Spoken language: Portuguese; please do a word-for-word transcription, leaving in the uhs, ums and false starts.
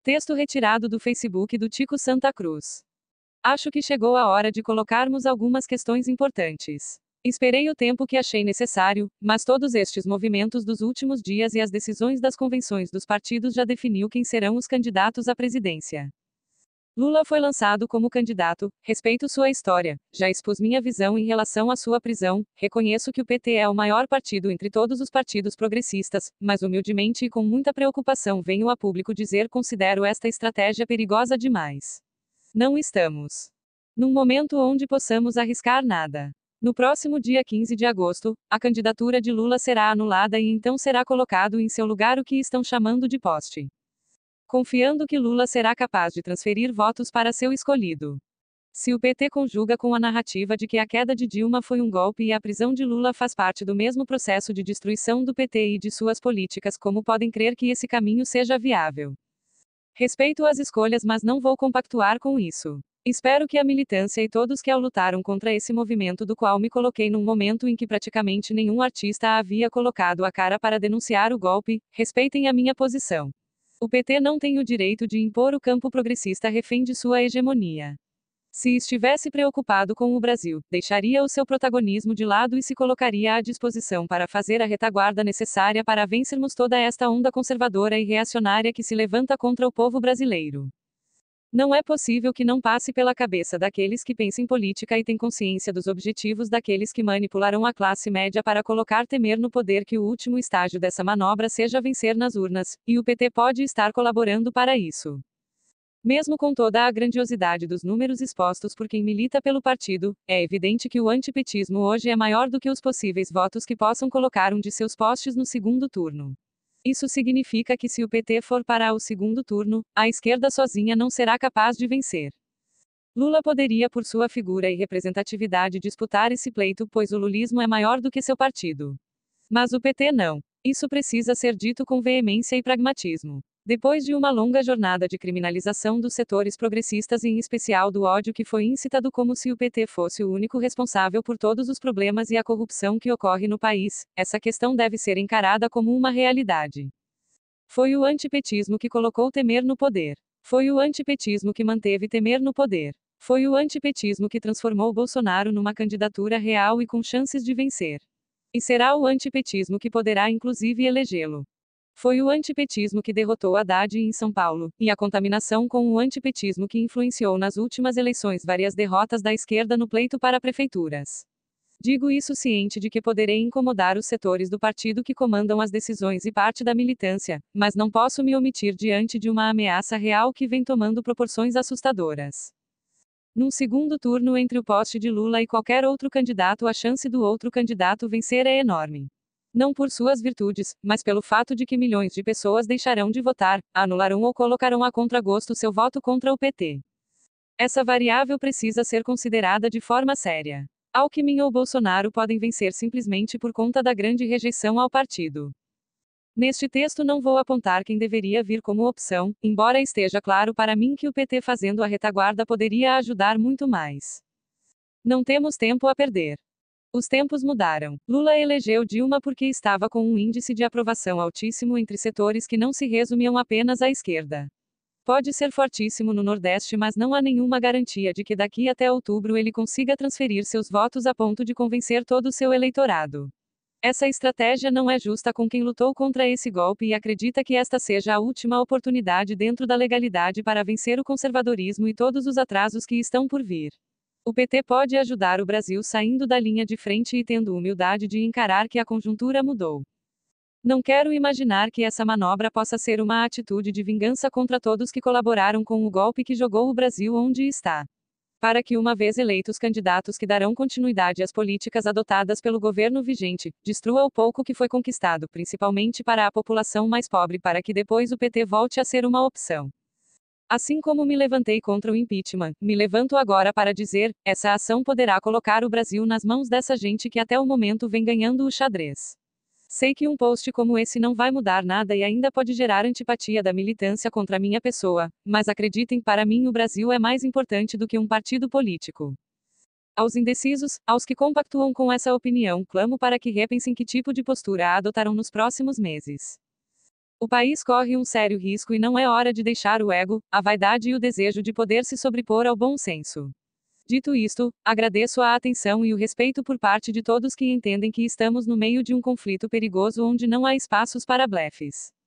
Texto retirado do Facebook do Tico Santa Cruz. Acho que chegou a hora de colocarmos algumas questões importantes. Esperei o tempo que achei necessário, mas todos estes movimentos dos últimos dias e as decisões das convenções dos partidos já definiu quem serão os candidatos à presidência. Lula foi lançado como candidato, respeito sua história, já expus minha visão em relação à sua prisão, reconheço que o P T é o maior partido entre todos os partidos progressistas, mas humildemente e com muita preocupação venho a público dizer considero esta estratégia perigosa demais. Não estamos num momento onde possamos arriscar nada. No próximo dia quinze de agosto, a candidatura de Lula será anulada e então será colocado em seu lugar o que estão chamando de poste. Confiando que Lula será capaz de transferir votos para seu escolhido. Se o P T conjuga com a narrativa de que a queda de Dilma foi um golpe e a prisão de Lula faz parte do mesmo processo de destruição do P T e de suas políticas, como podem crer que esse caminho seja viável? Respeito as escolhas, mas não vou compactuar com isso. Espero que a militância e todos que ao lutaram contra esse movimento do qual me coloquei num momento em que praticamente nenhum artista havia colocado a cara para denunciar o golpe, respeitem a minha posição. O P T não tem o direito de impor o campo progressista refém de sua hegemonia. Se estivesse preocupado com o Brasil, deixaria o seu protagonismo de lado e se colocaria à disposição para fazer a retaguarda necessária para vencermos toda esta onda conservadora e reacionária que se levanta contra o povo brasileiro. Não é possível que não passe pela cabeça daqueles que pensam em política e têm consciência dos objetivos daqueles que manipularão a classe média para colocar Temer no poder que o último estágio dessa manobra seja vencer nas urnas, e o P T pode estar colaborando para isso. Mesmo com toda a grandiosidade dos números expostos por quem milita pelo partido, é evidente que o antipetismo hoje é maior do que os possíveis votos que possam colocar um de seus postes no segundo turno. Isso significa que se o P T for para o segundo turno, a esquerda sozinha não será capaz de vencer. Lula poderia por sua figura e representatividade disputar esse pleito, pois o lulismo é maior do que seu partido. Mas o P T não. Isso precisa ser dito com veemência e pragmatismo. Depois de uma longa jornada de criminalização dos setores progressistas e em especial do ódio que foi incitado como se o P T fosse o único responsável por todos os problemas e a corrupção que ocorre no país, essa questão deve ser encarada como uma realidade. Foi o antipetismo que colocou Temer no poder. Foi o antipetismo que manteve Temer no poder. Foi o antipetismo que transformou Bolsonaro numa candidatura real e com chances de vencer. E será o antipetismo que poderá inclusive elegê-lo. Foi o antipetismo que derrotou Haddad em São Paulo, e a contaminação com o antipetismo que influenciou nas últimas eleições várias derrotas da esquerda no pleito para prefeituras. Digo isso ciente de que poderei incomodar os setores do partido que comandam as decisões e parte da militância, mas não posso me omitir diante de uma ameaça real que vem tomando proporções assustadoras. Num segundo turno entre o poste de Lula e qualquer outro candidato, a chance do outro candidato vencer é enorme. Não por suas virtudes, mas pelo fato de que milhões de pessoas deixarão de votar, anularão ou colocarão a contragosto seu voto contra o P T. Essa variável precisa ser considerada de forma séria. Alckmin ou Bolsonaro podem vencer simplesmente por conta da grande rejeição ao partido. Neste texto não vou apontar quem deveria vir como opção, embora esteja claro para mim que o P T fazendo a retaguarda poderia ajudar muito mais. Não temos tempo a perder. Os tempos mudaram. Lula elegeu Dilma porque estava com um índice de aprovação altíssimo entre setores que não se resumiam apenas à esquerda. Pode ser fortíssimo no Nordeste, mas não há nenhuma garantia de que daqui até outubro ele consiga transferir seus votos a ponto de convencer todo o seu eleitorado. Essa estratégia não é justa com quem lutou contra esse golpe e acredita que esta seja a última oportunidade dentro da legalidade para vencer o conservadorismo e todos os atrasos que estão por vir. O P T pode ajudar o Brasil saindo da linha de frente e tendo humildade de encarar que a conjuntura mudou. Não quero imaginar que essa manobra possa ser uma atitude de vingança contra todos que colaboraram com o golpe que jogou o Brasil onde está. Para que, uma vez eleitos candidatos que darão continuidade às políticas adotadas pelo governo vigente, destrua o pouco que foi conquistado, principalmente para a população mais pobre, para que depois o P T volte a ser uma opção. Assim como me levantei contra o impeachment, me levanto agora para dizer, essa ação poderá colocar o Brasil nas mãos dessa gente que até o momento vem ganhando o xadrez. Sei que um post como esse não vai mudar nada e ainda pode gerar antipatia da militância contra minha pessoa, mas acreditem, para mim o Brasil é mais importante do que um partido político. Aos indecisos, aos que compactuam com essa opinião, clamo para que repensem que tipo de postura adotarão nos próximos meses. O país corre um sério risco e não é hora de deixar o ego, a vaidade e o desejo de poder se sobrepor ao bom senso. Dito isto, agradeço a atenção e o respeito por parte de todos que entendem que estamos no meio de um conflito perigoso onde não há espaços para blefes.